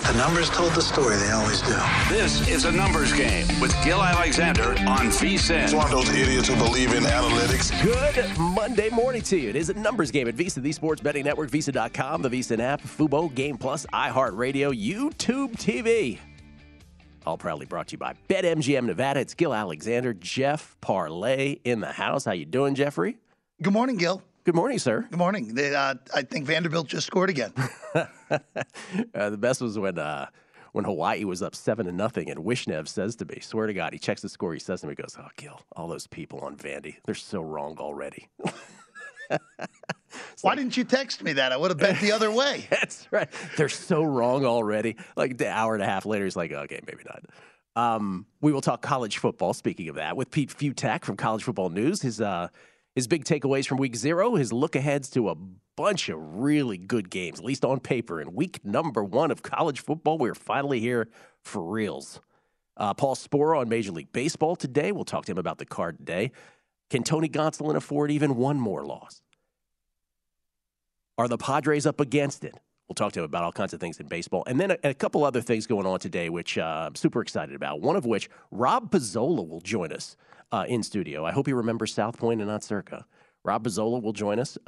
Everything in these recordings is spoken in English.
The numbers told the story. They always do. This is A Numbers Game with Gil Alexander on VSiN. It's one of those idiots who believe in analytics. Good Monday morning to you. It is A Numbers Game at VSiN, the Sports Betting Network, VSiN.com, the VSiN app, Fubo, Game Plus, iHeartRadio, YouTube TV. All proudly brought to you by BetMGM Nevada. It's Gil Alexander, Jeff Parlay in the house. How you doing, Jeffrey? Good morning, Gil. Good morning, sir. Good morning. I think Vanderbilt just scored again. The best was when Hawaii was up 7-0, and Wishnev says to me, swear to God, he checks the score. He says to me, he goes, "Oh, Gil, all those people on Vandy, they're so wrong already." Why didn't you text me that? I would have bet the other way. That's right. They're so wrong already. Like an hour and a half later, he's like, okay, maybe not. We will talk college football, speaking of that, with Pete Futak from College Football News. His big takeaways from week 0, his look-aheads to a bunch of really good games, at least on paper. In week number 1 of college football, we're finally here for reals. Paul Sporer on Major League Baseball today. We'll talk to him about the card today. Can Tony Gonsolin afford even one more loss? Are the Padres up against it? We'll talk to him about all kinds of things in baseball. And then a couple other things going on today, which I'm super excited about. One of which, Rob Pizzola will join us in studio. I hope he remembers South Point and not Circa. Rob Pizzola will join us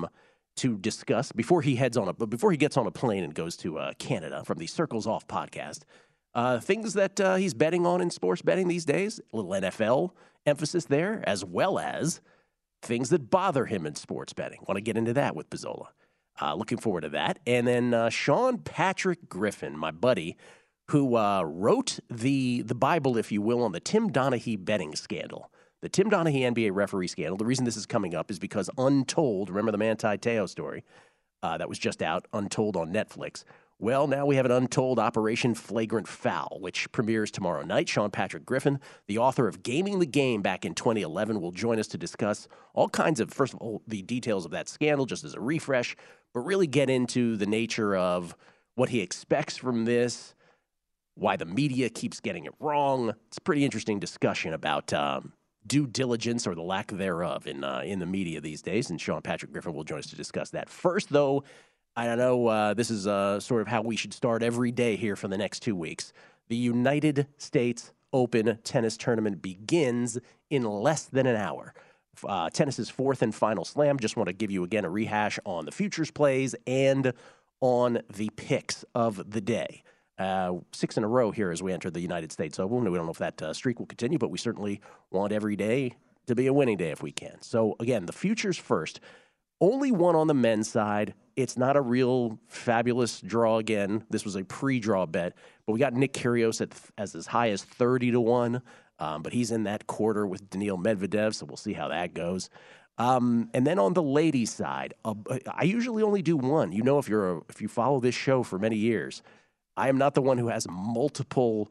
to discuss, before he gets on a plane and goes to Canada from the Circles Off podcast, things that he's betting on in sports betting these days, a little NFL emphasis there, as well as things that bother him in sports betting. Want to get into that with Pizzola. Looking forward to that. And then Sean Patrick Griffin, my buddy, who wrote the Bible, if you will, on the Tim Donaghy betting scandal. The Tim Donaghy NBA referee scandal. The reason this is coming up is because Untold, remember the Manti Te'o story that was just out, Untold on Netflix. Well, now we have an Untold Operation Flagrant Foul, which premieres tomorrow night. Sean Patrick Griffin, the author of Gaming the Game back in 2011, will join us to discuss all kinds of, first of all, the details of that scandal, just as a refresh, but really get into the nature of what he expects from this, why the media keeps getting it wrong. It's a pretty interesting discussion about due diligence or the lack thereof in the media these days, and Sean Patrick Griffin will join us to discuss that. First, though, I don't know, this is sort of how we should start every day here for the next 2 weeks. The United States Open Tennis Tournament begins in less than an hour. Tennis's 4th and final slam. Just want to give you, again, a rehash on the futures plays and on the picks of the day. 6 in a row here as we enter the United States Open. We don't know if that streak will continue, but we certainly want every day to be a winning day if we can. So, again, the futures first. Only one on the men's side. It's not a real fabulous draw again. This was a pre-draw bet, but we got Nick Kyrgios as high as 30-1, but he's in that quarter with Daniil Medvedev, so we'll see how that goes. And then on the ladies' side, I usually only do one. You know, if you follow this show for many years, I am not the one who has multiple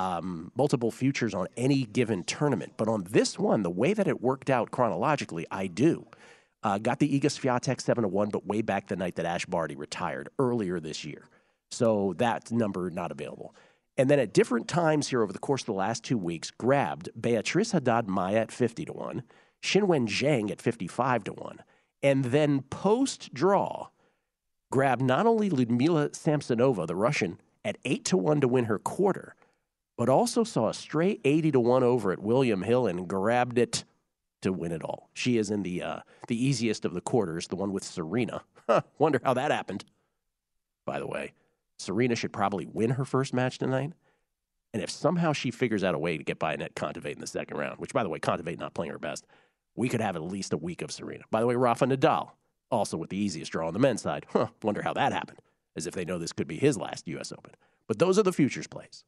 futures on any given tournament, but on this one, the way that it worked out chronologically, I do. Got the Iga Swiatek 7-1, but way back the night that Ash Barty retired earlier this year. So that number not available. And then at different times here over the course of the last 2 weeks, grabbed Beatriz Haddad Maia at 50-1, Xinwen Zhang at 55-1, and then post-draw, grabbed not only Ludmila Samsonova, the Russian, at 8-1 to win her quarter, but also saw a straight 80-1 over at William Hill and grabbed it to win it all. She is in the easiest of the quarters, the one with Serena. Wonder how that happened. By the way, Serena should probably win her first match tonight. And if somehow she figures out a way to get by Annette Kontaveit in the second round, which, by the way, Kontaveit not playing her best, we could have at least a week of Serena. By the way, Rafa Nadal, also with the easiest draw on the men's side. Wonder how that happened, as if they know this could be his last U.S. Open. But those are the futures plays.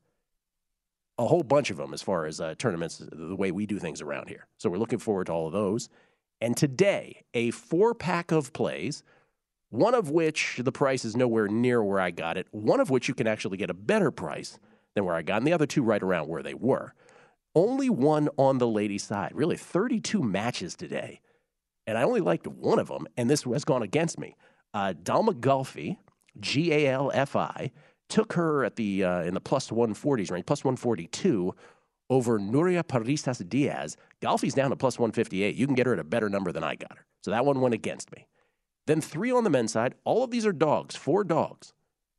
A whole bunch of them as far as tournaments, the way we do things around here. So we're looking forward to all of those. And today, a 4-pack of plays, one of which the price is nowhere near where I got it, one of which you can actually get a better price than where I got, and the other two right around where they were. Only one on the ladies' side. Really, 32 matches today. And I only liked one of them, and this has gone against me. Dalma Galfi, Galfi, took her at the in the plus 140s range, plus 142 over Nuria Parisas Diaz. Galfi's down to plus 158. You can get her at a better number than I got her. So that one went against me. Then 3 on the men's side. All of these are dogs, 4 dogs.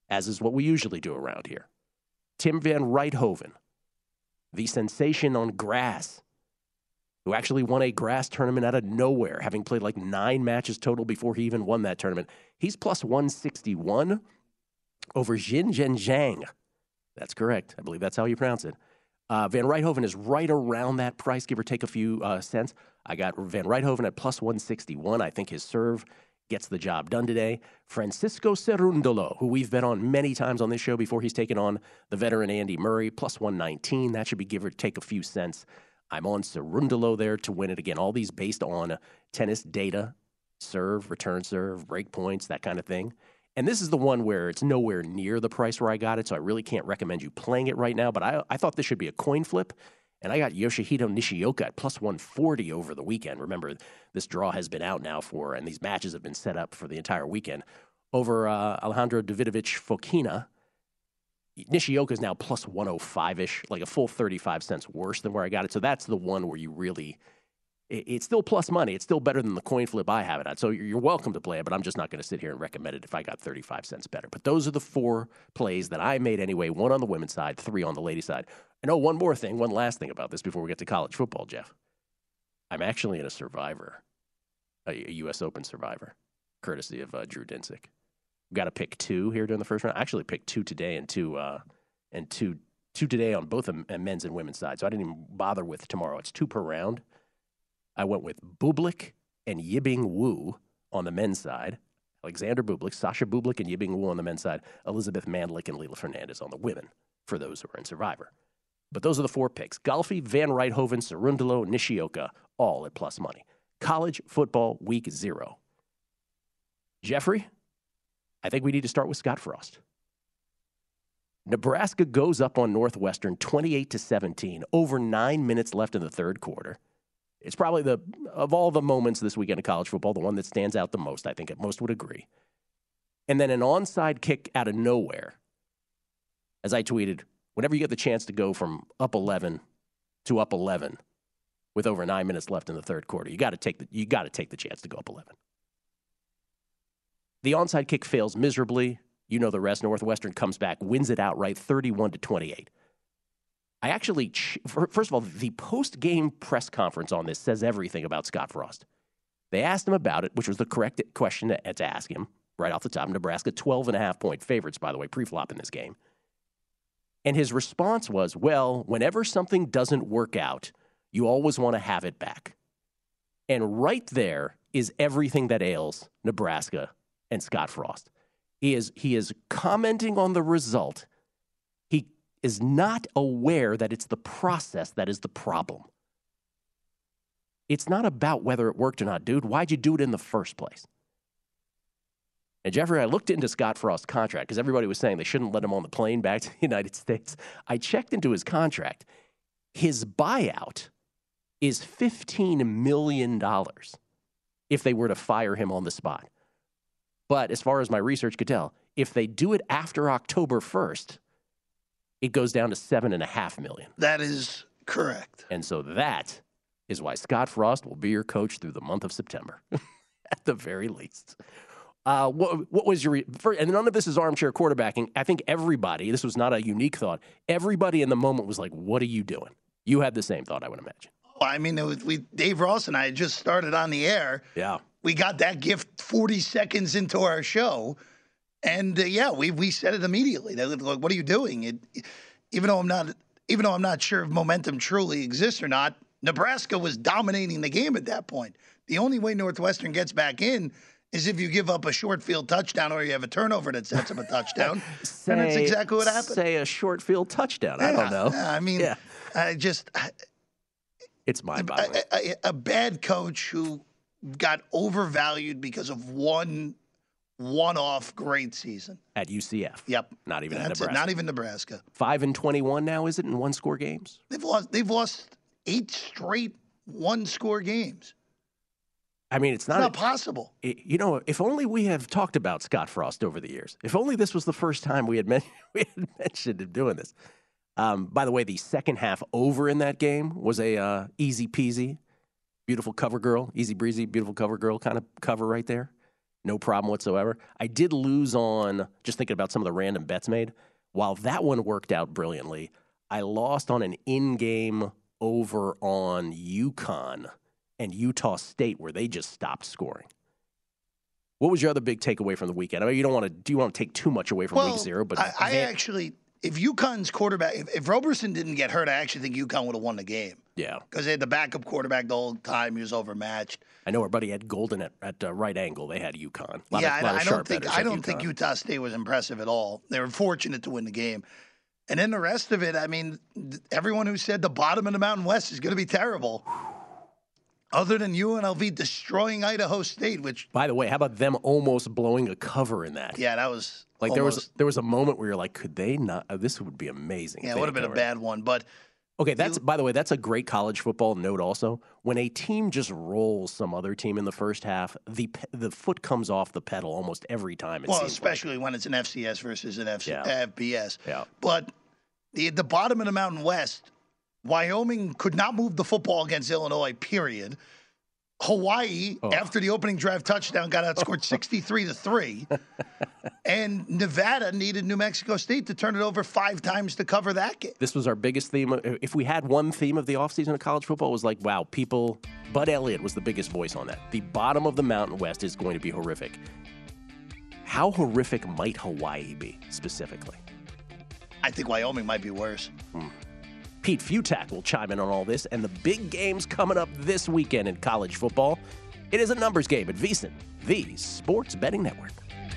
as is what we usually do around here. Tim Van Rijthoven, the sensation on grass, who actually won a grass tournament out of nowhere, having played like 9 matches total before he even won that tournament. He's plus 161 over Jin Zhang. That's correct. I believe that's how you pronounce it. Van Rijthoven is right around that price, give or take a few cents. I got Van Rijthoven at plus 161. I think his serve gets the job done today. Francisco Cerundolo, who we've bet on many times on this show before he's taken on the veteran Andy Murray, plus 119. That should be give or take a few cents. I'm on Cerundolo there to win it. Again, all these based on tennis data, serve, return serve, break points, that kind of thing. And this is the one where it's nowhere near the price where I got it, so I really can't recommend you playing it right now. But I thought this should be a coin flip, and I got Yoshihito Nishioka at plus 140 over the weekend. Remember, this draw has been out now and these matches have been set up for the entire weekend. Over Alejandro Davidovich Fokina, Nishioka is now plus 105-ish, like a full 35 cents worse than where I got it. So that's the one where you really, it's still plus money. It's still better than the coin flip I have it at. So you're welcome to play it, but I'm just not going to sit here and recommend it if I got 35 cents better. But those are the 4 plays that I made anyway, 1 on the women's side, 3 on the ladies' side. And one last thing about this before we get to college football, Jeff. I'm actually in a Survivor, a U.S. Open Survivor, courtesy of Drew Dinsick. Got to pick 2 here during the first round. I actually picked 2 today and two today on both men's and women's side. So I didn't even bother with tomorrow. It's 2 per round. I went with Bublik and Yibing Wu on the men's side. Alexander Bublik, Sasha Bublik, and Yibing Wu on the men's side. Elizabeth Mandlik and Leila Fernandez on the women for those who are in Survivor. But those are the 4 picks. Golfi, Van Rijthoven, Cerundolo, Nishioka, all at plus money. College football week 0. Jeffrey, I think we need to start with Scott Frost. Nebraska goes up on Northwestern 28-17, over 9 minutes left in the third quarter. It's probably of all the moments this weekend of college football, the one that stands out the most. I think most would agree. And then an onside kick out of nowhere. As I tweeted, whenever you get the chance to go from up 11 to up 11 with over 9 minutes left in the third quarter, you got to take the chance to go up 11. The onside kick fails miserably. You know the rest. Northwestern comes back, wins it outright, 31-28. I actually, first of all, the post-game press conference on this says everything about Scott Frost. They asked him about it, which was the correct question to ask him right off the top. Nebraska, 12.5-point favorites, by the way, pre-flop in this game. And his response was, well, whenever something doesn't work out, you always want to have it back. And right there is everything that ails Nebraska and Scott Frost. He is commenting on the result. He is not aware that it's the process that is the problem. It's not about whether it worked or not, dude. Why'd you do it in the first place? And Jeffrey, I looked into Scott Frost's contract because everybody was saying they shouldn't let him on the plane back to the United States. I checked into his contract. His buyout is $15 million if they were to fire him on the spot. But as far as my research could tell, if they do it after October 1st, it goes down to $7.5 million. That is correct. And so that is why Scott Frost will be your coach through the month of September, at the very least. What was your and none of this is armchair quarterbacking. I think everybody, this was not a unique thought, everybody in the moment was like, what are you doing? You had the same thought, I would imagine. I mean, Dave Ross and I had just started on the air. Yeah. We got that gift 40 seconds into our show. And, we said it immediately. They looked like, what are you doing? Even though I'm not sure if momentum truly exists or not, Nebraska was dominating the game at that point. The only way Northwestern gets back in is if you give up a short field touchdown or you have a turnover that sets up a touchdown. And that's exactly what happened. Say a short field touchdown. Yeah, I don't know. I mean, it's mind-boggling. A bad coach who got overvalued because of one-off great season. At UCF. Yep. Not even at Nebraska. Not even Nebraska. 5-21 now, is it, in one-score games? They've lost 8 straight one-score games. I mean, it's not possible. If only we have talked about Scott Frost over the years. If only this was the first time we had mentioned him doing this. By the way, the second half over in that game was a easy peasy, beautiful cover girl, easy breezy, beautiful cover girl kind of cover right there. No problem whatsoever. I did lose on, just thinking about some of the random bets made. While that one worked out brilliantly, I lost on an in-game over on UConn and Utah State where they just stopped scoring. What was your other big takeaway from the weekend? I mean, you don't want to take too much away from week 0, but I actually, if UConn's quarterback, if Roberson didn't get hurt, I actually think UConn would have won the game. Yeah, because they had the backup quarterback the whole time. He was overmatched. I know our buddy had Golden at right angle. They had UConn. I don't think Utah State was impressive at all. They were fortunate to win the game. And then the rest of it, I mean, everyone who said the bottom of the Mountain West is going to be terrible, other than UNLV destroying Idaho State, which... By the way, how about them almost blowing a cover in that? Yeah, that was... Like almost, there was a moment where you're like, could they not? This would be amazing. Yeah, it would have been a bad one, but... Okay, by the way, that's a great college football note also. When a team just rolls some other team in the first half, the foot comes off the pedal almost every time. Well, especially when it's an FCS versus an FBS. Yeah. But the bottom of the Mountain West, Wyoming could not move the football against Illinois, period. Hawaii, after the opening drive touchdown, got outscored 63-3. And Nevada needed New Mexico State to turn it over 5 times to cover that game. This was our biggest theme. If we had one theme of the offseason of college football, it was like, wow, Bud Elliott was the biggest voice on that. The bottom of the Mountain West is going to be horrific. How horrific might Hawaii be, specifically? I think Wyoming might be worse. Pete Futak will chime in on all this and the big games coming up this weekend in college football. It is a numbers game at VSiN, the Sports Betting Network.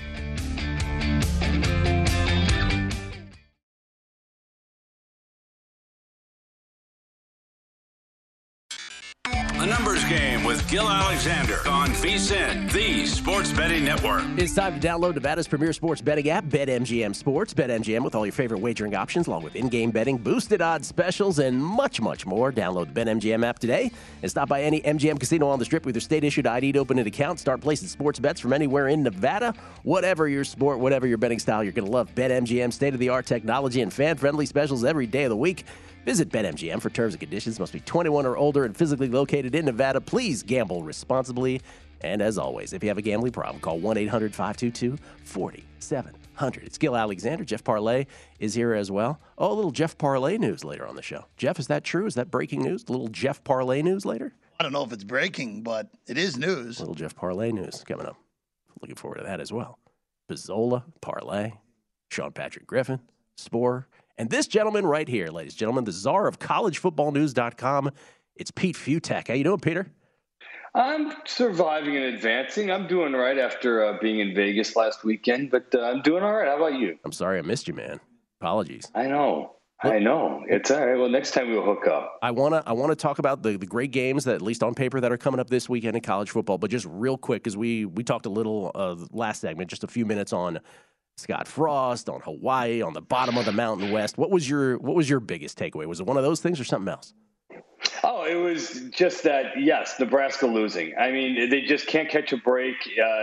The Numbers Game with Gil Alexander on VSiN, the Sports Betting Network. It's time to download Nevada's premier sports betting app, BetMGM Sports. BetMGM with all your favorite wagering options, along with in-game betting, boosted odds specials, and much, much more. Download the BetMGM app today and stop by any MGM casino on the Strip with your state-issued ID to open an account. Start placing sports bets from anywhere in Nevada. Whatever your sport, whatever your betting style, you're going to love BetMGM state-of-the-art technology and fan-friendly specials every day of the week. Visit BetMGM for terms and conditions. Must be 21 or older and physically located in Nevada. Please gamble responsibly. And as always, if you have a gambling problem, call 1-800-522-4700. It's Gil Alexander. Jeff Parlay is here as well. Oh, a little Jeff Parlay news later on the show. Jeff, is that true? Is that breaking news? A little Jeff Parlay news later? I don't know if it's breaking, but it is news. A little Jeff Parlay news coming up. Looking forward to that as well. Pizzola, Parlay, Sean Patrick Griffin, Sporer. And this gentleman right here, ladies and gentlemen, the czar of collegefootballnews.com, it's Pete Futak. How you doing, Peter? I'm surviving and advancing. I'm doing all right after being in Vegas last weekend, but I'm doing all right. How about you? I'm sorry I missed you, man. Apologies. I know. It's all right. Well, next time we'll hook up. I wanna talk about the great games that, at least on paper, that are coming up this weekend in college football. But just real quick, because we talked a little last segment, just a few minutes on Scott Frost, on Hawaii, on the bottom of the Mountain West. What was your biggest takeaway? Was it one of those things or something else? Oh, it was just that, yes, Nebraska losing. I mean, they just can't catch a break.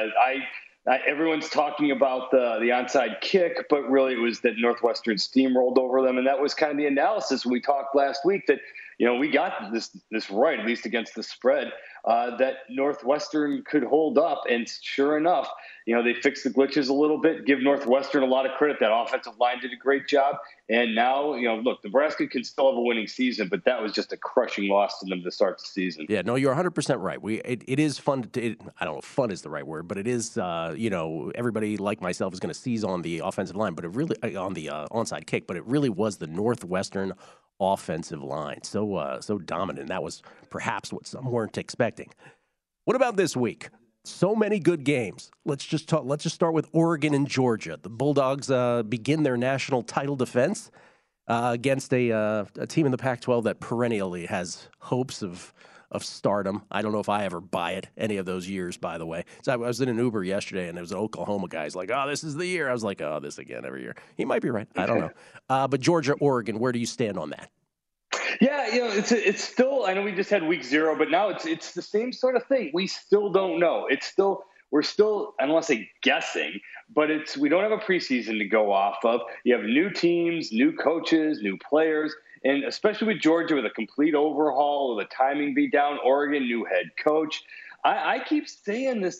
Everyone's talking about the onside kick, but really it was that Northwestern steamrolled over them. And that was kind of the analysis when we talked last week that, we got this right, at least against the spread, that Northwestern could hold up. And sure enough, they fixed the glitches a little bit, give Northwestern a lot of credit. That offensive line did a great job. And now, look, Nebraska can still have a winning season, but that was just a crushing loss to them to start the season. Yeah, no, you're 100% right. It is fun. I don't know if fun is the right word, but it is, everybody like myself is going to seize on the offensive line, but it really, on the onside kick, but it really was the Northwestern offensive line. So dominant. That was perhaps what some weren't expecting. What about this week? So many good games. Let's just start with Oregon and Georgia. The Bulldogs begin their national title defense against a team in the Pac-12 that perennially has hopes of stardom. I don't know if I ever buy it any of those years, by the way. So I was in an Uber yesterday, and there was an Oklahoma guy. He's like, oh, this is the year. I was like, oh, this again every year. He might be right. I don't know. But Georgia, Oregon, where do you stand on that? Yeah, it's still, I know we just had week 0, but now it's the same sort of thing. We still don't know. We're still, I don't want to say guessing, but we don't have a preseason to go off of. You have new teams, new coaches, new players, and especially with Georgia with a complete overhaul, with the timing be down, Oregon, new head coach. I keep saying this, that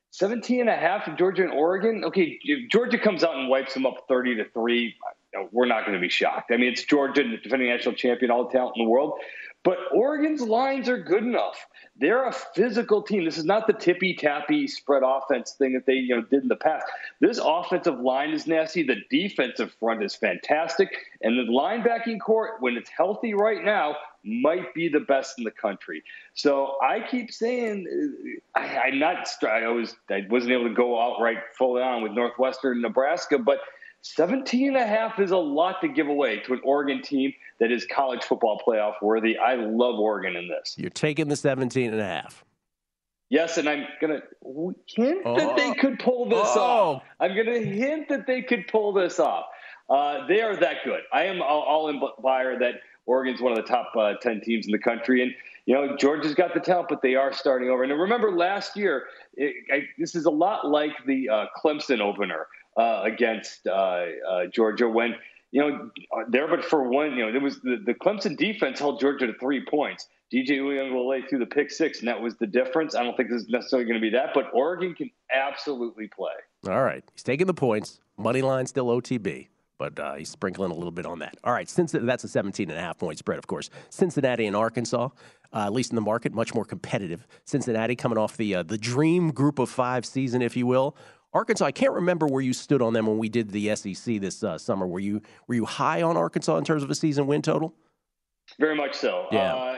17.5 for Georgia and Oregon. Okay, if Georgia comes out and wipes them up 30-3, we're not going to be shocked. I mean, it's Georgia, the defending national champion, all the talent in the world. But Oregon's lines are good enough. They're a physical team. This is not the tippy-tappy spread offense thing that they did in the past. This offensive line is nasty. The defensive front is fantastic. And the linebacking core, when it's healthy right now, might be the best in the country. So I keep saying I wasn't able to go outright fully on with Northwestern Nebraska, but 17.5 is a lot to give away to an Oregon team that is college football playoff worthy. I love Oregon in this. You're taking the 17.5. Yes, and I'm going to hint that they could pull this off. I'm going to hint that they could pull this off. They are that good. I am all in buyer that Oregon's one of the top 10 teams in the country. And, Georgia's got the talent, but they are starting over. And remember last year, this is a lot like the Clemson opener against Georgia when, there but for one, it was the Clemson defense held Georgia to 3 points. DJ Uiagalelei threw the pick six, and that was the difference. I don't think this is necessarily going to be that, but Oregon can absolutely play. All right. He's taking the points. Money line still OTB, but he's sprinkling a little bit on that. All right. Since that's a 17.5 point spread, of course. Cincinnati and Arkansas, at least in the market, much more competitive. Cincinnati coming off the dream group of 5 season, if you will. Arkansas, I can't remember where you stood on them when we did the SEC this summer. Were you high on Arkansas in terms of a season win total? Very much so. Yeah.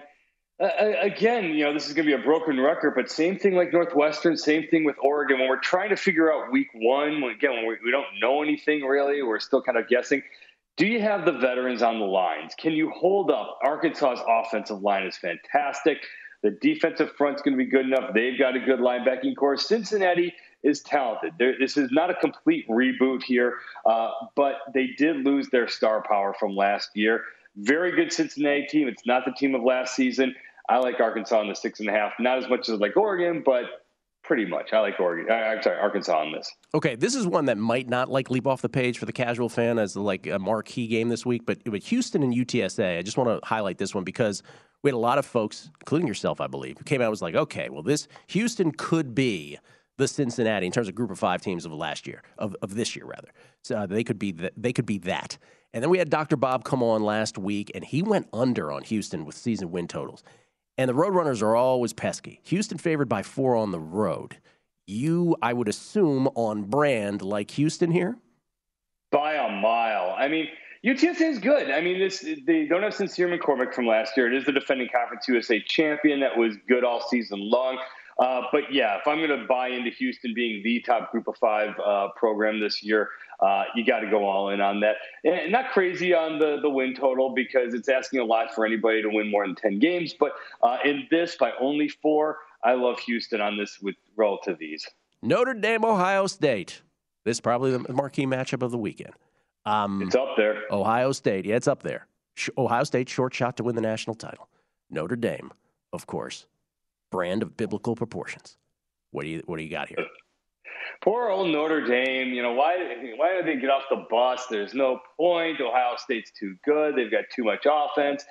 Again, this is going to be a broken record, but same thing like Northwestern, same thing with Oregon. When we're trying to figure out week one, when we don't know anything really, we're still kind of guessing. Do you have the veterans on the lines? Can you hold up? Arkansas's offensive line is fantastic. The defensive front's going to be good enough. They've got a good linebacking core. Cincinnati is talented. This is not a complete reboot here, but they did lose their star power from last year. Very good Cincinnati team. It's not the team of last season. I like Arkansas in the 6.5. Not as much as I like Oregon, but pretty much. I like Arkansas on this. Okay, this is one that might not leap off the page for the casual fan as a marquee game this week, but Houston and UTSA, I just want to highlight this one because we had a lot of folks, including yourself, I believe, who came out and was like, okay, well, this Houston could be the Cincinnati in terms of group of 5 teams of last year, of this year rather. So they could be that. And then we had Dr. Bob come on last week, and he went under on Houston with season win totals. And the Roadrunners are always pesky. Houston favored by 4 on the road. You, I would assume, on brand like Houston here? By a mile. I mean, UTSA is good. I mean, they don't have Sincere McCormick from last year. It is the defending Conference USA champion that was good all season long. But, yeah, if I'm going to buy into Houston being the top group of 5 program this year, you got to go all in on that. And not crazy on the win total because it's asking a lot for anybody to win more than 10 games. But in this, by only 4, I love Houston on this with relative ease. Notre Dame, Ohio State. This is probably the marquee matchup of the weekend. It's up there. Ohio State. Yeah, it's up there. Ohio State, short shot to win the national title. Notre Dame, of course. Brand of biblical proportions. What do you got here? Poor old Notre Dame. Why did they get off the bus? There's no point. Ohio State's too good. They've got too much offense.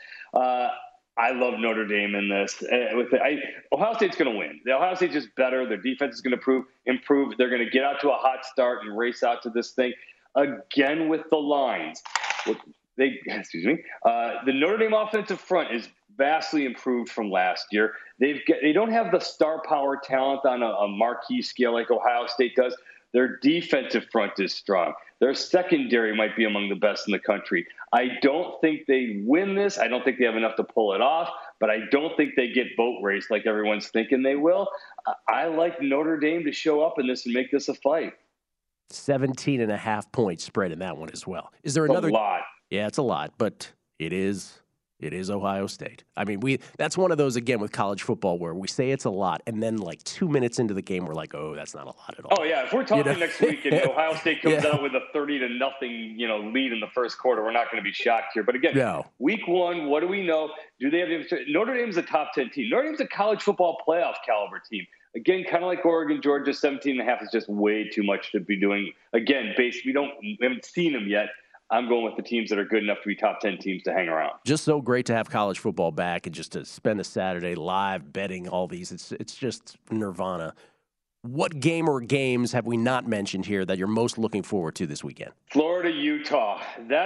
I love Notre Dame in this. Ohio State's going to win. The Ohio State's just better. Their defense is going to improve. They're going to get out to a hot start and race out to this thing again with the lines. The Notre Dame offensive front is vastly improved from last year. They don't have the star power talent on a marquee scale like Ohio State does. Their defensive front is strong. Their secondary might be among the best in the country. I don't think they win this. I don't think they have enough to pull it off, but I don't think they get boat raced like everyone's thinking they will. I like Notre Dame to show up in this and make this a fight. 17.5 point spread in that one as well. Is there another? A lot. Yeah, it's a lot, but it is Ohio State. I mean, that's one of those, again, with college football where we say it's a lot, and then 2 minutes into the game, we're like, oh, that's not a lot at all. Oh, yeah. If we're talking next week and Ohio State comes out with a 30-0 lead in the first quarter, we're not going to be shocked here. But again, week 1, what do we know? Do they have Notre Dame's a top 10 team. Notre Dame's a college football playoff caliber team. Again, kind of like Oregon, Georgia, 17.5 is just way too much to be doing. Again, we haven't seen them yet. I'm going with the teams that are good enough to be top 10 teams to hang around. Just so great to have college football back and just to spend a Saturday live betting all these. It's just nirvana. What game or games have we not mentioned here that you're most looking forward to this weekend? Florida, Utah.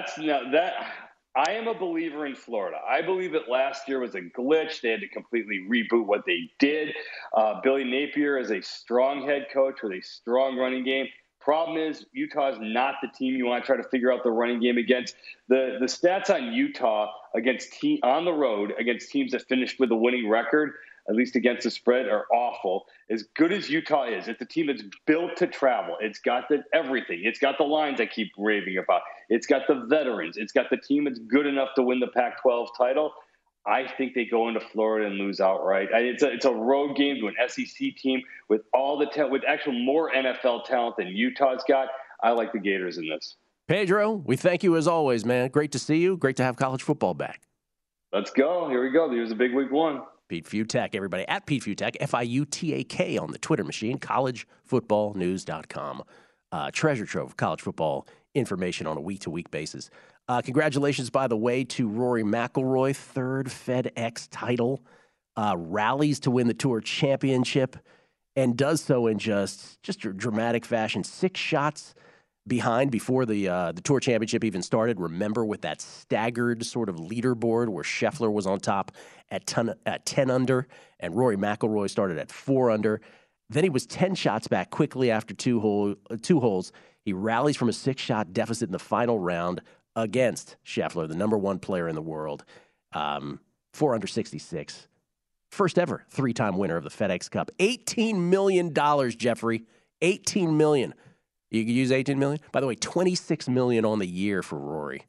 I am a believer in Florida. I believe that last year was a glitch. They had to completely reboot what they did. Billy Napier is a strong head coach with a strong running game. Problem is, Utah is not the team you want to try to figure out the running game against. The stats on Utah on the road against teams that finished with a winning record, at least against the spread, are awful. As good as Utah is, it's a team that's built to travel. It's got everything. It's got the lines I keep raving about. It's got the veterans. It's got the team that's good enough to win the Pac-12 title. I think they go into Florida and lose outright. It's a road game to an SEC team with with actual more NFL talent than Utah's got. I like the Gators in this. Pedro, we thank you as always, man. Great to see you. Great to have college football back. Let's go. Here we go. Here's a big week one. Pete Fiutak, everybody, at Pete Fiutak, Fiutak on the Twitter machine, collegefootballnews.com. Treasure trove of college football information on a week-to-week basis. Congratulations, by the way, to Rory McIlroy, third FedEx title, rallies to win the Tour Championship, and does so in just a dramatic fashion. 6 shots behind before the Tour Championship even started. Remember, with that staggered sort of leaderboard where Scheffler was on top at 10 under, and Rory McIlroy started at 4 under. Then he was 10 shots back quickly after two holes. He rallies from a 6-shot deficit in the final round against Scheffler, the number 1 player in the world. 4 under 66. First ever 3-time winner of the FedEx Cup. $18 million, Jeffrey. $18 million. You could use $18 million. By the way, $26 million on the year for Rory.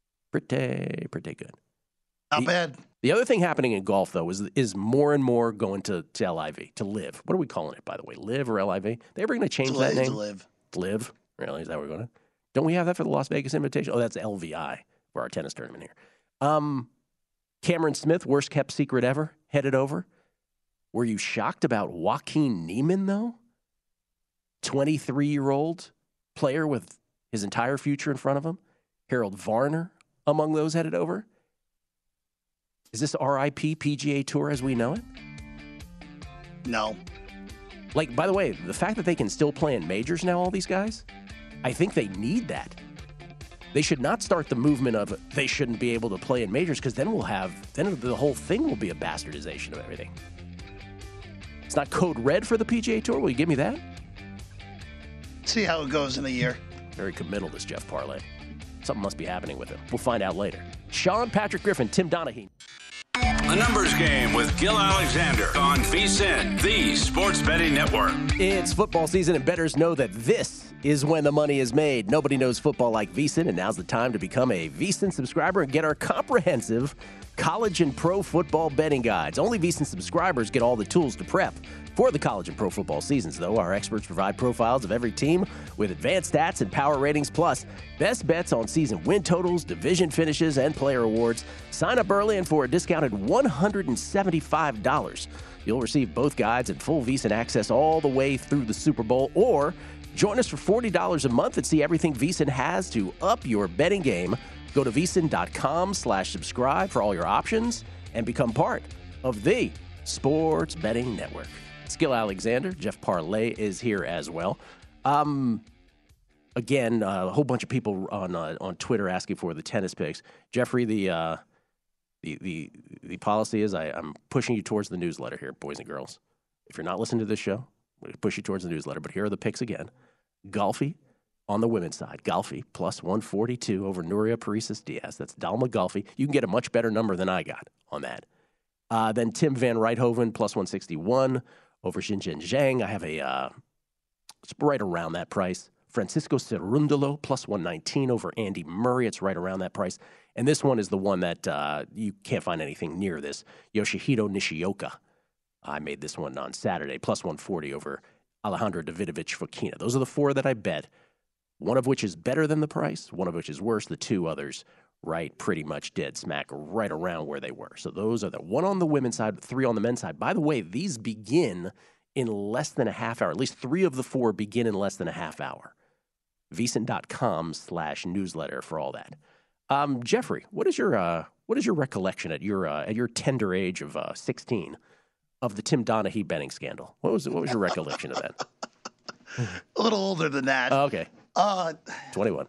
Pretty good. Not bad. The other thing happening in golf, though, is more and more going to LIV, to live. What are we calling it, by the way? Live or LIV? They ever going to change that name? Live. Live? Really? Is that what we're going to? Don't we have that for the Las Vegas Invitation? Oh, that's LVI for our tennis tournament here. Cameron Smith, worst kept secret ever, headed over. Were you shocked about Joaquin Niemann, though? 23-year-old player with his entire future in front of him. Harold Varner among those headed over. Is this RIP PGA Tour as we know it? No. Like, by the way, the fact that they can still play in majors now, all these guys, I think they need that. They should not start the movement of they shouldn't be able to play in majors, because then the whole thing will be a bastardization of everything. It's not code red for the PGA Tour. Will you give me that? See how it goes in a year. Very committal, this Jeff Parlay. Something must be happening with him. We'll find out later. Sean Patrick Griffin, Tim Donahue. A numbers game with Gil Alexander on VSiN, the sports betting network. It's football season, and bettors know that this is when the money is made. Nobody knows football like VSiN, and now's the time to become a VSiN subscriber and get our comprehensive college and pro football betting guides. Only VSiN subscribers get all the tools to prep for the college and pro football seasons, though. Our experts provide profiles of every team with advanced stats and power ratings, plus best bets on season win totals, division finishes, and player awards. Sign up early, and for a discounted $175, you'll receive both guides and full VSiN access all the way through the Super Bowl. Or join us for $40 a month and see everything VSiN has to up your betting game. Go to VSiN.com/subscribe for all your options and become part of the Sports Betting Network. Gil Alexander, Jeff Parlay is here as well. Again, a whole bunch of people on Twitter asking for the tennis picks. Jeffrey, the policy is I'm pushing you towards the newsletter here, boys and girls. If you're not listening to this show, I'm going to push you towards the newsletter. But here are the picks again. Golfi on the women's side. Golfi plus 142 over Nuria Parisas Diaz. That's Dalma Golfi. You can get a much better number than I got on that. Then Tim Van Rijthoven plus 161 over Xinjiang Zhang. I have it's right around that price. Francisco Cerundolo plus 119 over Andy Murray. It's right around that price. And this one is the one that you can't find anything near this. Yoshihito Nishioka. I made this one on Saturday, plus 140 over Alejandro Davidovich Fokina. Those are the 4 that I bet, one of which is better than the price, one of which is worse. The 2 others, right, pretty much dead smack right around where they were. So those are the 1 on the women's side, 3 on the men's side. By the way, these begin in less than a half hour. At least 3 of the 4 begin in less than a half hour. VSiN.com/newsletter for all that. Jeffrey, what is your recollection at your tender age of 16 of the Tim Donahue betting scandal? What was your recollection of that? A little older than that. Oh, okay. 21.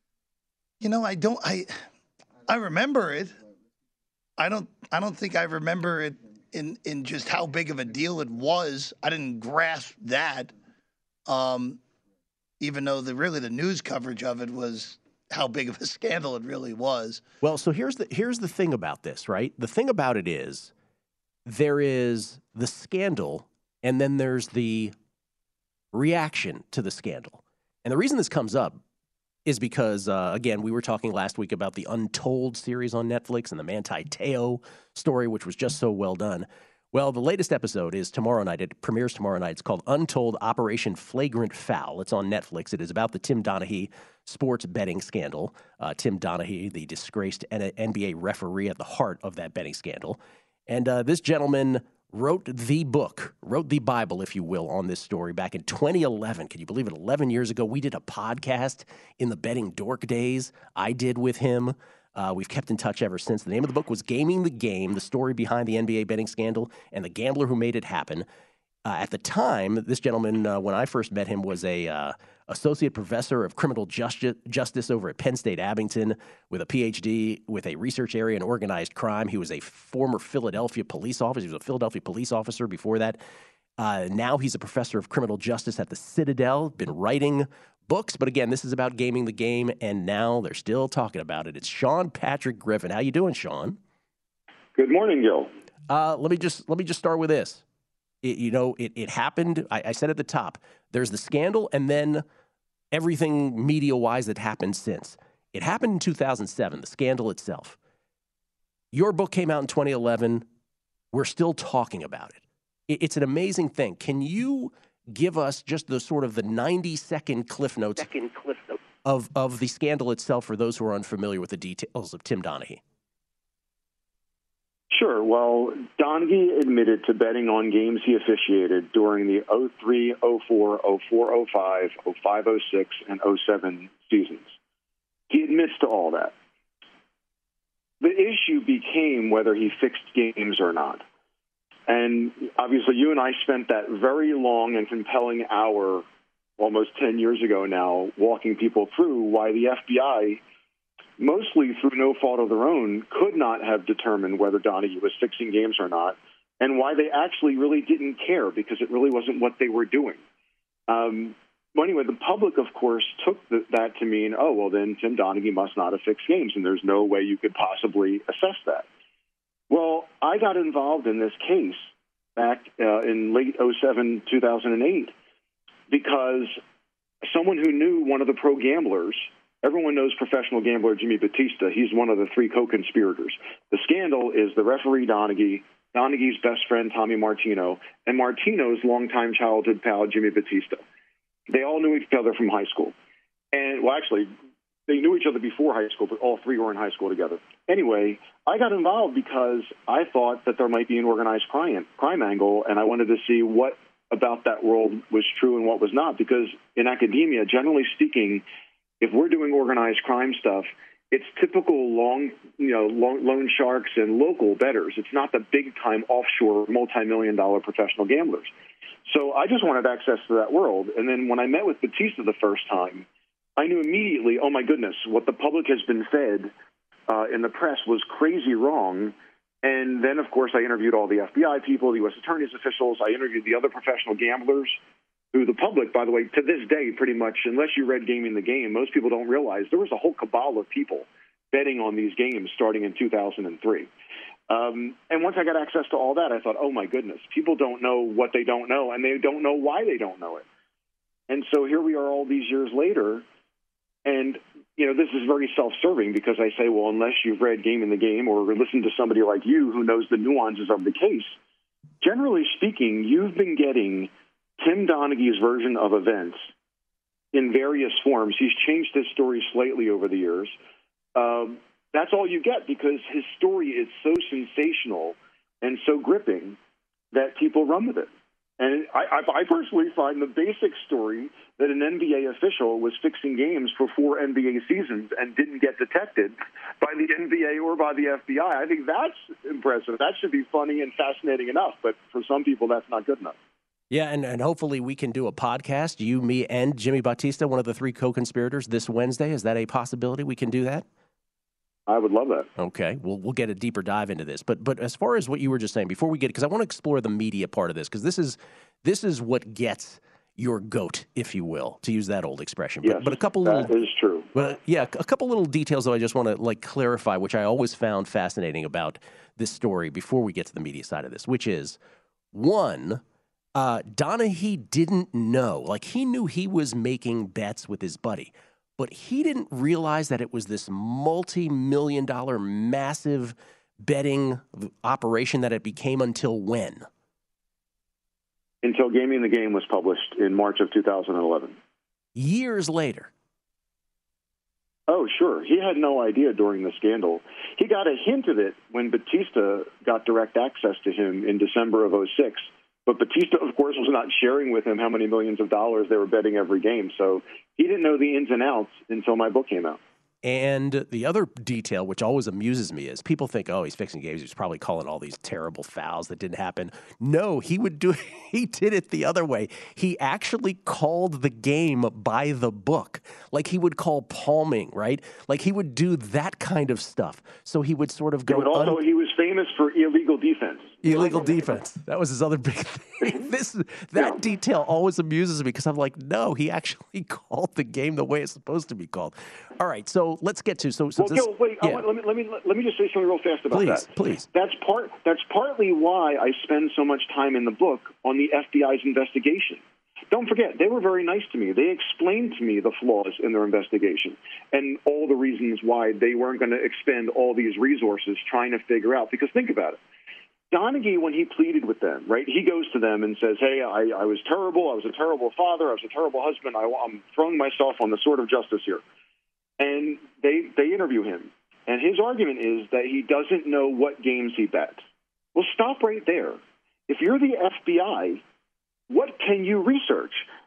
I remember it. I don't think I remember it in just how big of a deal it was. I didn't grasp that. Even though the news coverage of it was how big of a scandal it really was. Well, so here's the thing about this, right? The thing about it is there is the scandal and then there's the reaction to the scandal. And the reason this comes up is because, again, we were talking last week about the Untold series on Netflix and the Manti Te'o story, which was just so well done. Well, the latest episode is tomorrow night. It premieres tomorrow night. It's called Untold Operation Flagrant Foul. It's on Netflix. It is about the Tim Donaghy sports betting scandal. Tim Donaghy, the disgraced NBA referee at the heart of that betting scandal. And this gentleman wrote the Bible, if you will, on this story back in 2011. Can you believe it? 11 years ago, we did a podcast in the Betting Dork days. I did with him. We've kept in touch ever since. The name of the book was Gaming the Game, the story behind the NBA betting scandal and the gambler who made it happen. At the time, this gentleman, when I first met him, was a associate professor of criminal justice over at Penn State Abington with a PhD with a research area in organized crime. He was a former Philadelphia police officer. He was a Philadelphia police officer before that. Now he's a professor of criminal justice at the Citadel, been writing books. But again, this is about gaming the game, and now they're still talking about it. It's Sean Patrick Griffin. How you doing, Sean? Good morning, Gil. Let me just start with this. It happened. I said at the top, there's the scandal and then everything media-wise that happened since. It happened in 2007, the scandal itself. Your book came out in 2011. We're still talking about it. It's an amazing thing. Can you give us just the sort of the 90-second cliff notes of the scandal itself for those who are unfamiliar with the details of Tim Donaghy? Sure. Well, Donaghy admitted to betting on games he officiated during the 03, 04, 04, 05, 05, 06, and 07 seasons. He admits to all that. The issue became whether he fixed games or not. And obviously, you and I spent that very long and compelling hour almost 10 years ago now walking people through why the FBI, mostly through no fault of their own, could not have determined whether Donaghy was fixing games or not, and why they actually really didn't care because it really wasn't what they were doing. Well, anyway, the public, of course, took that to mean, oh, well, then Tim Donaghy must not have fixed games, and there's no way you could possibly assess that. Well, I got involved in this case back in late 07, 2008, because someone who knew one of the pro gamblers, everyone knows professional gambler Jimmy Batista. He's one of the three co-conspirators. The scandal is the referee Donaghy, Donaghy's best friend Tommy Martino, and Martino's longtime childhood pal Jimmy Batista. They all knew each other from high school. And, well, actually, they knew each other before high school, but all three were in high school together. Anyway, I got involved because I thought that there might be an organized crime angle, and I wanted to see what about that world was true and what was not. Because in academia, generally speaking, if we're doing organized crime stuff, it's typical loan sharks and local bettors. It's not the big-time offshore multi-million-dollar professional gamblers. So I just wanted access to that world. And then when I met with Batista the first time, I knew immediately, oh, my goodness, what the public has been fed in the press was crazy wrong. And then, of course, I interviewed all the FBI people, the U.S. Attorney's officials. I interviewed the other professional gamblers, who the public, by the way, to this day, pretty much, unless you read Gaming the Game, most people don't realize there was a whole cabal of people betting on these games starting in 2003. And once I got access to all that, I thought, oh, my goodness, people don't know what they don't know, and they don't know why they don't know it. And so here we are all these years later, and, this is very self-serving because I say, well, unless you've read Gaming the Game or listened to somebody like you who knows the nuances of the case, generally speaking, you've been getting Tim Donaghy's version of events in various forms. He's changed his story slightly over the years. That's all you get because his story is so sensational and so gripping that people run with it. And I personally find the basic story that an NBA official was fixing games for 4 NBA seasons and didn't get detected by the NBA or by the FBI, I think that's impressive. That should be funny and fascinating enough. But for some people, that's not good enough. Yeah, and hopefully we can do a podcast, you, me, and Jimmy Bautista, one of the 3 co-conspirators, this Wednesday. Is that a possibility we can do that? I would love that. Okay, we'll get a deeper dive into this. But as far as what you were just saying, before we get, because I want to explore the media part of this, because this is what gets your goat, if you will, to use that old expression. Yes, but a couple that is true. But yeah, a couple little details though I just want to clarify, which I always found fascinating about this story before we get to the media side of this, which is one. Donaghy didn't know, he knew he was making bets with his buddy, but he didn't realize that it was this multi-million-dollar massive betting operation that it became until when? Until Gaming the Game was published in March of 2011. Years later. Oh, sure. He had no idea during the scandal. He got a hint of it when Batista got direct access to him in December of 2006. But Batista, of course, was not sharing with him how many millions of dollars they were betting every game. So he didn't know the ins and outs until my book came out. And the other detail, which always amuses me, is people think, oh, he's fixing games. He's probably calling all these terrible fouls that didn't happen. No, he did it the other way. He actually called the game by the book. He would call palming, right? He would do that kind of stuff. So he would sort of go. But also, he was famous for illegal defense. Illegal defense. That was his other big thing. That detail always amuses me because I'm like, no, he actually called the game the way it's supposed to be called. All right, so let's get to Gil, wait. Yeah. Let me just say something real fast about that. Please. That's partly why I spend so much time in the book on the FBI's investigation. Don't forget, they were very nice to me. They explained to me the flaws in their investigation and all the reasons why they weren't going to expend all these resources trying to figure out. Because think about it. Donaghy, when he pleaded with them, right, he goes to them and says, hey, I was terrible. I was a terrible father. I was a terrible husband. I'm throwing myself on the sword of justice here. And they interview him. And his argument is that he doesn't know what games he bet. Well, stop right there. If you're the FBI, what can you research?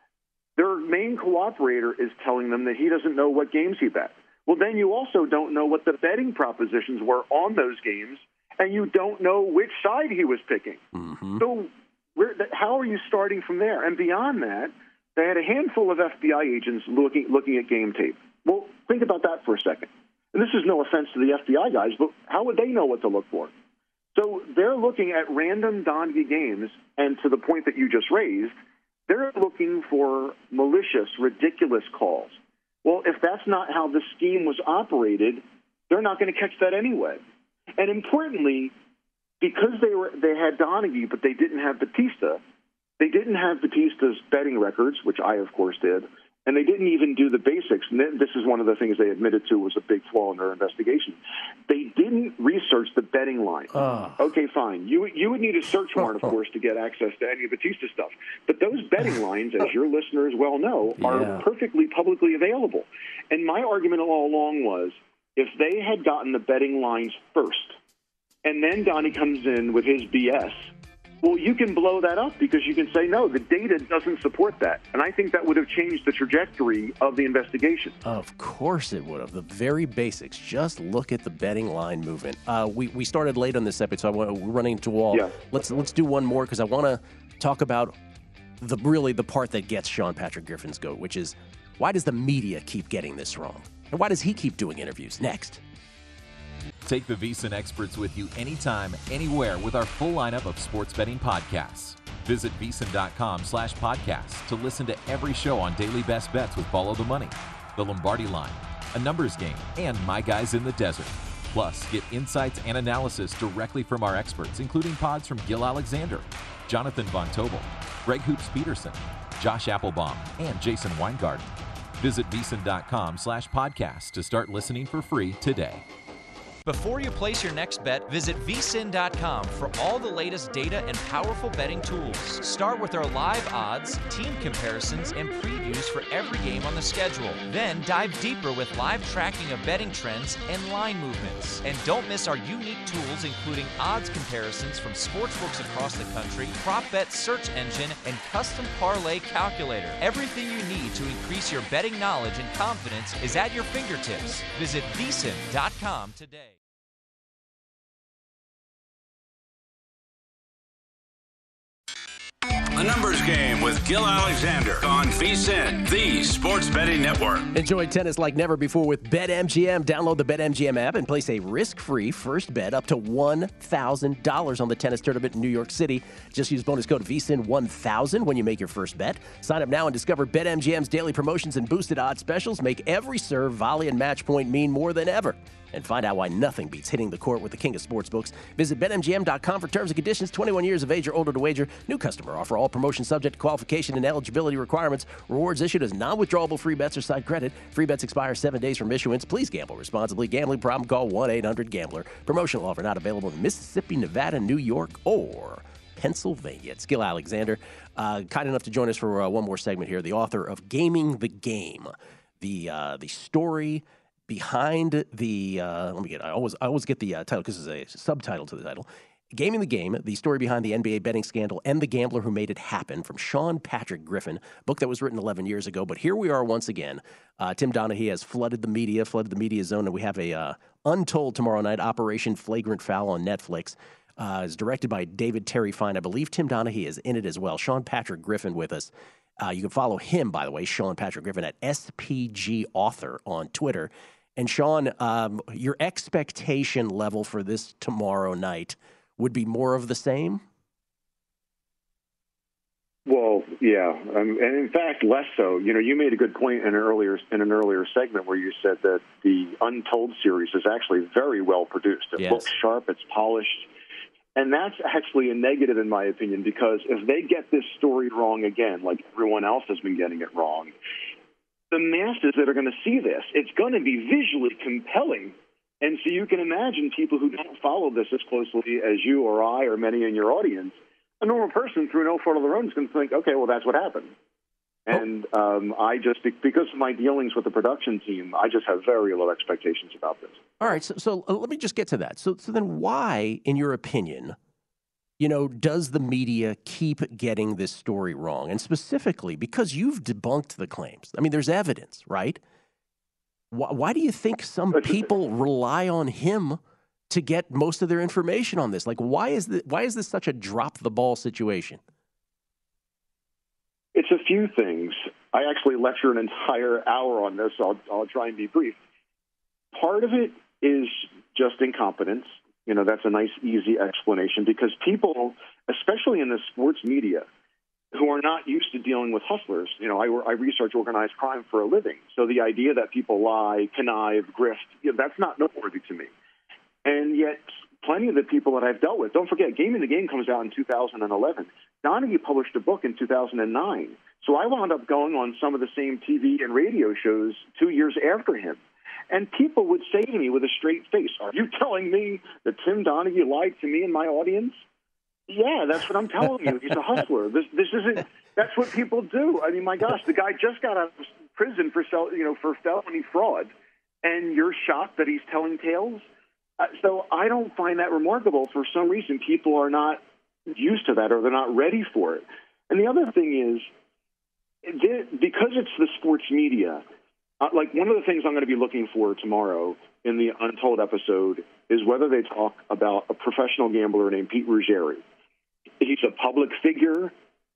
Their main cooperator is telling them that he doesn't know what games he bet. Well, then you also don't know what the betting propositions were on those games, and you don't know which side he was picking. Mm-hmm. So how are you starting from there? And beyond that, they had a handful of FBI agents looking at game tape. Well, think about that for a second. And this is no offense to the FBI guys, but how would they know what to look for? So they're looking at random Donaghy games, and to the point that you just raised, they're looking for malicious, ridiculous calls. Well, if that's not how the scheme was operated, they're not going to catch that anyway. And importantly, because they had Donaghy, but they didn't have Batista, they didn't have Batista's betting records, which I, of course, did, and they didn't even do the basics. And this is one of the things they admitted to was a big flaw in their investigation. They didn't research the betting line. Okay, fine. You would need a search warrant, of course, to get access to any of Batista stuff. But those betting lines, as your listeners well know, are perfectly publicly available. And my argument all along was, if they had gotten the betting lines first, and then Donnie comes in with his BS, well, you can blow that up because you can say, no, the data doesn't support that. And I think that would have changed the trajectory of the investigation. Of course it would have. The very basics. Just look at the betting line movement. We started late on this episode, so we're running into a wall. Yeah. Let's do one more because I want to talk about the part that gets Sean Patrick Griffin's goat, which is, why does the media keep getting this wrong? And why does he keep doing interviews? Next. Take the VSiN experts with you anytime, anywhere with our full lineup of sports betting podcasts. Visit VSiN.com/podcasts to listen to every show on Daily Best Bets with Follow the Money, The Lombardi Line, A Numbers Game, and My Guys in the Desert. Plus, get insights and analysis directly from our experts, including pods from Gil Alexander, Jonathan Von Tobel, Greg Hoops Peterson, Josh Applebaum, and Jason Weingarten. Visit VSiN.com/podcasts to start listening for free today. Before you place your next bet, visit vsin.com for all the latest data and powerful betting tools. Start with our live odds, team comparisons, and previews for every game on the schedule. Then dive deeper with live tracking of betting trends and line movements. And don't miss our unique tools, including odds comparisons from sportsbooks across the country, prop bet search engine, and custom parlay calculator. Everything you need to increase your betting knowledge and confidence is at your fingertips. Visit vsin.com today. A Numbers Game with Gil Alexander on VSiN, the Sports Betting Network. Enjoy tennis like never before with BetMGM. Download the BetMGM app and place a risk-free first bet up to $1,000 on the tennis tournament in New York City. Just use bonus code VSiN1000 when you make your first bet. Sign up now and discover BetMGM's daily promotions and boosted odds specials. Make every serve, volley, and match point mean more than ever. And find out why nothing beats hitting the court with the king of sportsbooks. Visit BetMGM.com for terms and conditions. 21 years of age or older to wager. New customer offer. All promotions subject to qualification and eligibility requirements. Rewards issued as non-withdrawable free bets or side credit. Free bets expire 7 days from issuance. Please gamble responsibly. Gambling problem? Call 1-800-GAMBLER. Promotional offer not available in Mississippi, Nevada, New York, or Pennsylvania. It's Gil Alexander. Kind enough to join us for one more segment here. The author of Gaming the Game. The story behind the I always get the title because it's a subtitle to the title. Gaming the Game, the story behind the NBA betting scandal and the gambler who made it happen, from Sean Patrick Griffin, book that was written 11 years ago. But here we are once again. Tim Donaghy has flooded the media zone, and we have a Untold tomorrow night, Operation Flagrant Foul on Netflix. It's directed by David Terry Fine. I believe Tim Donaghy is in it as well. Sean Patrick Griffin with us. You can follow him, by the way, Sean Patrick Griffin, at SPG Author on Twitter. And Sean, your expectation level for this tomorrow night would be more of the same? Well, yeah, and in fact, less so. You know, you made a good point in an earlier segment where you said that the Untold series is actually very well produced. It looks sharp, it's polished, and that's actually a negative in my opinion, because if they get this story wrong again, like everyone else has been getting it wrong, the masses that are going to see this, it's going to be visually compelling. And so you can imagine people who don't follow this as closely as you or I or many in your audience, a normal person through no fault of their own is going to think, okay, well, that's what happened. And I just, because of my dealings with the production team, I just have very low expectations about this. All right, so let me just get to that. So then why, in your opinion, does the media keep getting this story wrong? And specifically, because you've debunked the claims. I mean, there's evidence, right? Why do you think some people rely on him to get most of their information on this? Like, why is this such a drop-the-ball situation? It's a few things. I actually lecture an entire hour on this. I'll try and be brief. Part of it is just incompetence. That's a nice, easy explanation, because people, especially in the sports media, who are not used to dealing with hustlers. I research organized crime for a living. So the idea that people lie, connive, grift, that's not noteworthy to me. And yet plenty of the people that I've dealt with, don't forget, Gaming the Game comes out in 2011. Donaghy published a book in 2009. So I wound up going on some of the same TV and radio shows 2 years after him. And people would say to me with a straight face, are you telling me that Tim Donaghy lied to me and my audience? Yeah, that's what I'm telling you. He's a hustler. This isn't. That's what people do. I mean, my gosh, the guy just got out of prison for felony fraud, and you're shocked that he's telling tales. So I don't find that remarkable. For some reason, people are not used to that, or they're not ready for it. And the other thing is, because it's the sports media. Like, one of the things I'm going to be looking for tomorrow in the Untold episode is whether they talk about a professional gambler named Pete Ruggieri. He's a public figure.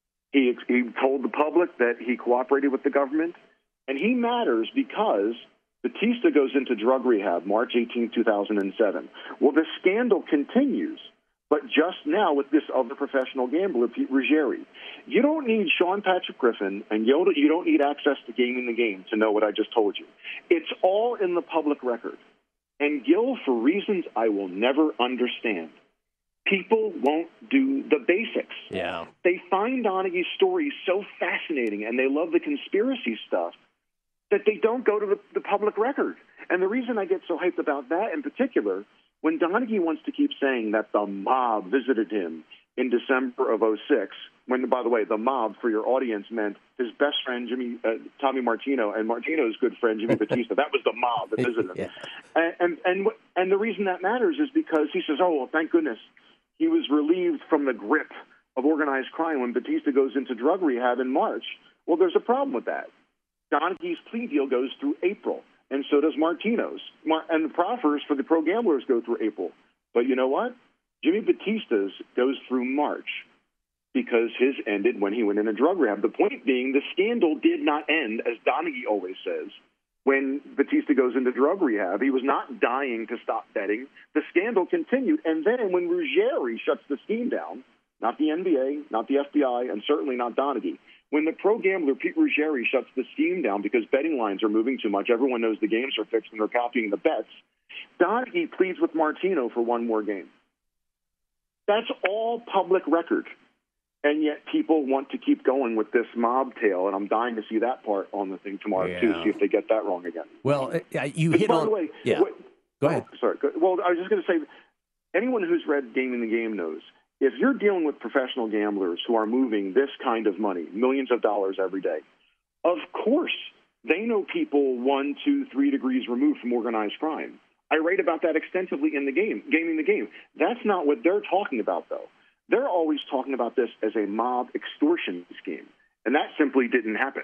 He told the public that he cooperated with the government. And he matters because Batista goes into drug rehab March 18, 2007. Well, the scandal continues, but just now with this other professional gambler, Pete Ruggieri. You don't need Sean Patrick Griffin, and you don't need access to Gaming the Game to know what I just told you. It's all in the public record. And Gil, for reasons I will never understand, people won't do the basics. Yeah. They find Donaghy's story so fascinating, and they love the conspiracy stuff, that they don't go to the public record. And the reason I get so hyped about that in particular, when Donaghy wants to keep saying that the mob visited him in December of 2006, when, by the way, the mob, for your audience, meant his best friend, Tommy Martino, and Martino's good friend, Jimmy Batista. That was the mob that visited him. Yeah. And the reason that matters is because he says, oh, well, thank goodness he was relieved from the grip of organized crime when Batista goes into drug rehab in March. Well, there's a problem with that. Donaghy's plea deal goes through April, and so does Martino's. And the proffers for the pro gamblers go through April. But you know what? Jimmy Batista's goes through March. because his ended when he went into drug rehab. The point being, the scandal did not end, as Donaghy always says, when Batista goes into drug rehab. He was not dying to stop betting. The scandal continued. And then when Ruggieri shuts the scheme down, not the NBA, not the FBI, and certainly not Donaghy, when the pro gambler Pete Ruggieri shuts the scheme down because betting lines are moving too much, everyone knows the games are fixed and they're copying the bets, Donaghy pleads with Martino for one more game. That's all public record. And yet people want to keep going with this mob tale, and I'm dying to see that part on the thing tomorrow, too, see if they get that wrong again. Well, you hit on... By the way, go ahead. Sorry. Well, I was just going to say, anyone who's read Gaming the Game knows, if you're dealing with professional gamblers who are moving this kind of money, millions of dollars every day, of course they know people 1, 2, 3 degrees removed from organized crime. I write about that extensively in the game, Gaming the Game. That's not what they're talking about, though. They're always talking about this as a mob extortion scheme, and that simply didn't happen.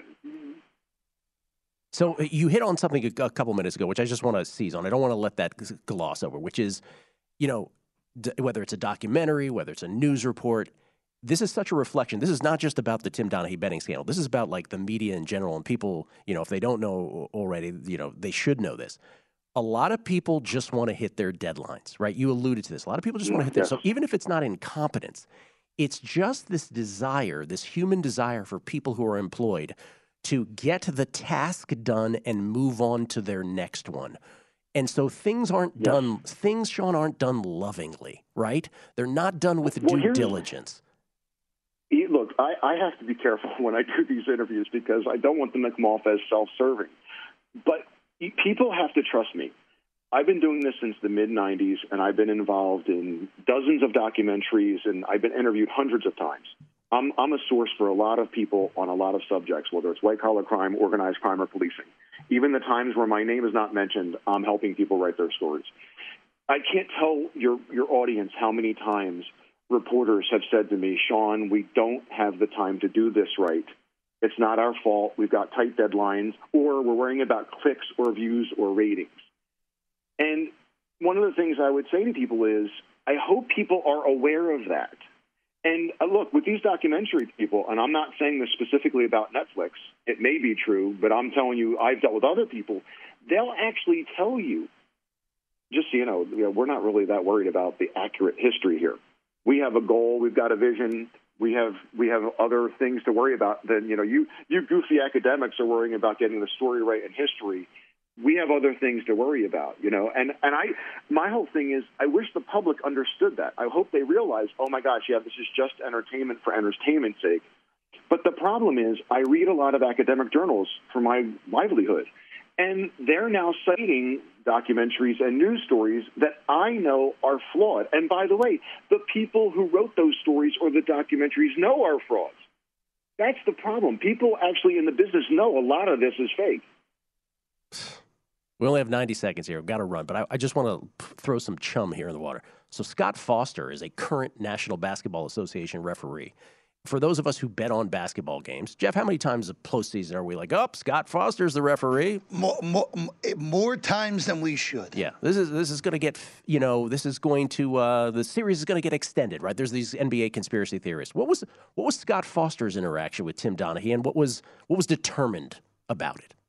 So you hit on something a couple minutes ago, which I just want to seize on. I don't want to let that gloss over, which is, whether it's a documentary, whether it's a news report, this is such a reflection. This is not just about the Tim Donaghy betting scandal. This is about like the media in general, and people, if they don't know already, they should know this. A lot of people just want to hit their deadlines, right? You alluded to this. A lot of people just want to hit so even if it's not incompetence, it's just this desire, this human desire for people who are employed to get the task done and move on to their next one. And so things aren't done, Sean, aren't done lovingly, right? They're not done with due diligence. Look, I have to be careful when I do these interviews because I don't want them to come off as self-serving. But people have to trust me. I've been doing this since the mid-'90s, and I've been involved in dozens of documentaries, and I've been interviewed hundreds of times. I'm a source for a lot of people on a lot of subjects, whether it's white-collar crime, organized crime, or policing. Even the times where my name is not mentioned, I'm helping people write their stories. I can't tell your audience how many times reporters have said to me, Sean, we don't have the time to do this right. It's not our fault. We've got tight deadlines, or we're worrying about clicks or views or ratings. And one of the things I would say to people is, I hope people are aware of that. And look, with these documentary people, and I'm not saying this specifically about Netflix, it may be true, but I'm telling you, I've dealt with other people, they'll actually tell you, just so you know, we're not really that worried about the accurate history here. We have a goal, we've got a vision. We have other things to worry about than, you goofy academics are worrying about getting the story right in history. We have other things to worry about, and my whole thing is I wish the public understood that. I hope they realize, oh my gosh, this is just entertainment for entertainment's sake. But the problem is I read a lot of academic journals for my livelihood, and they're now citing documentaries and news stories that I know are flawed. And by the way, the people who wrote those stories or the documentaries know are frauds. That's the problem. People actually in the business know a lot of this is fake. We only have 90 seconds here. We've got to run, but I just want to throw some chum here in the water. So Scott Foster is a current National Basketball Association referee. For those of us who bet on basketball games, Jeff, how many times a postseason are we like, Scott Foster's the referee? More times than we should. Yeah, this is going to get, the series is going to get extended, right? There's these NBA conspiracy theorists. What was Scott Foster's interaction with Tim Donaghy, and what was determined about it?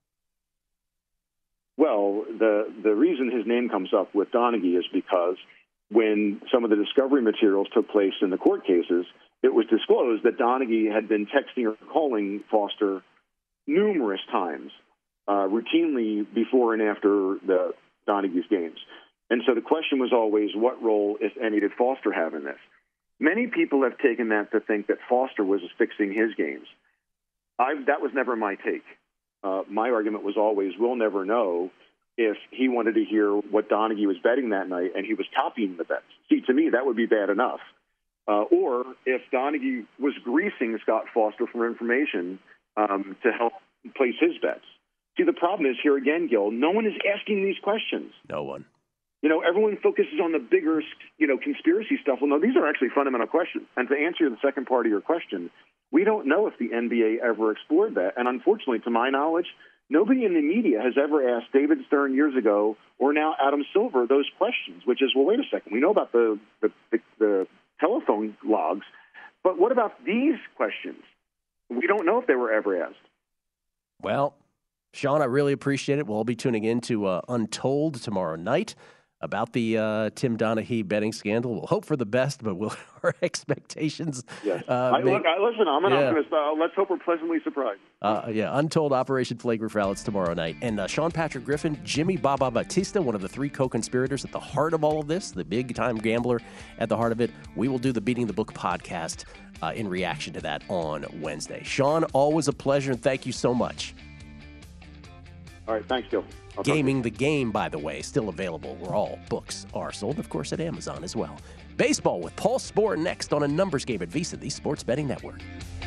Well, the reason his name comes up with Donaghy is because when some of the discovery materials took place in the court cases, it was disclosed that Donaghy had been texting or calling Foster numerous times, routinely before and after the Donaghy's games. And so the question was always, what role, if any, did Foster have in this? Many people have taken that to think that Foster was fixing his games. That was never my take. My argument was always, we'll never know if he wanted to hear what Donaghy was betting that night and he was copying the bets. See, to me, that would be bad enough. Or if Donaghy was greasing Scott Foster for information to help place his bets. See, the problem is here again, Gil, no one is asking these questions. No one. Everyone focuses on the bigger, conspiracy stuff. Well, no, these are actually fundamental questions. And to answer the second part of your question, we don't know if the NBA ever explored that. And unfortunately, to my knowledge, nobody in the media has ever asked David Stern years ago or now Adam Silver those questions, which is, well, wait a second. We know about the telephone logs, But what about these questions? We don't know if they were ever asked. Well, Sean, I really appreciate it. We'll all be tuning in to Untold tomorrow night about the Tim Donaghy betting scandal. We'll hope for the best, but our expectations. Yes. Listen, I'm an optimist. Let's hope we're pleasantly surprised. Untold Operation Flagrant Frauds tomorrow night. And Sean Patrick Griffin, Jimmy Baba Batista, one of the 3 co-conspirators at the heart of all of this, the big-time gambler at the heart of it. We will do the Beating the Book podcast in reaction to that on Wednesday. Sean, always a pleasure, and thank you so much. All right, thanks, Gil. Gaming the Game, by the way, still available where all books are sold, of course, at Amazon as well. Baseball with Paul Sporer next on A Numbers Game at VSiN, the Sports Betting Network.